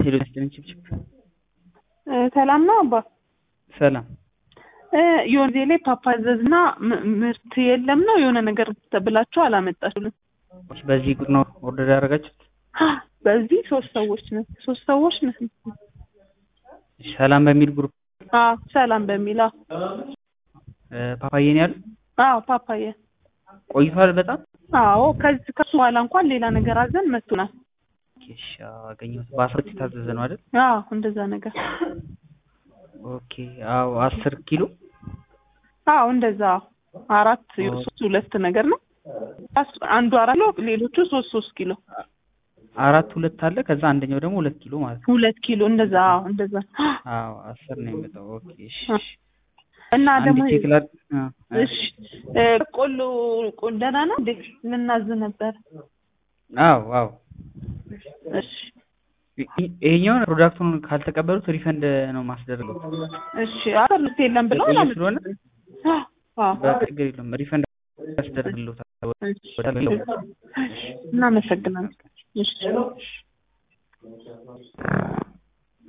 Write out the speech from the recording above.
ሄሎ ችፕችፕ ሰላም ነው አባ። ሰላም የሆነ ላይ ፓፓዘዝና ምርት የለም ነው የሆነ ነገር ተብላችሁ አላመጣችሁልም። በዚህ ቁጥር ነው ኦርደር ያደረጋችሁት? በዚህ ሶስት ሰዎች ነን። ሰላም በሚል ግሩፕ ሰላም በሚል ፓፓዬ ነው ያለው? ፓፓዬ ቆይቷል በጣም። ከሱ በኋላ እንኳን ሌላ ነገር አዘን መጥቶናል። እሺ አገኘሁት። በ10 የታዘዘ ነው አይደል? እንደዛ ነገር። ኦኬ 10 ኪሎ እንደዛ 2 ነገር ነው። አንዱ 4 ነው፣ ሌሎቹ 3 ኪሎ። 2 አለ፣ ከዛ አንደኛው ደግሞ 2 ኪሎ ማለት ነው። 2 ኪሎ እንደዛ 10 ነው የመጣው። ኦኬ እሺ። እና ደግሞ እሺ ቆሎ ደህና ነው እንዴ? ልናዝ ነበር። እሺ ይሄኛውን ፕሮዳክቱን ካልተቀበሉት ሪፈንድ ነው ማስደረገው። እሺ አጥርት የለም ብለው አላመጣም ስለሆነ በችግር የለም ሪፈንድ ያስደርግልዎታል። እናመሰግናለን። እሺ